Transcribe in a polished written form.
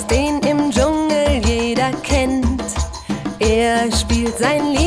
den im Dschungel jeder kennt. Er spielt sein Lied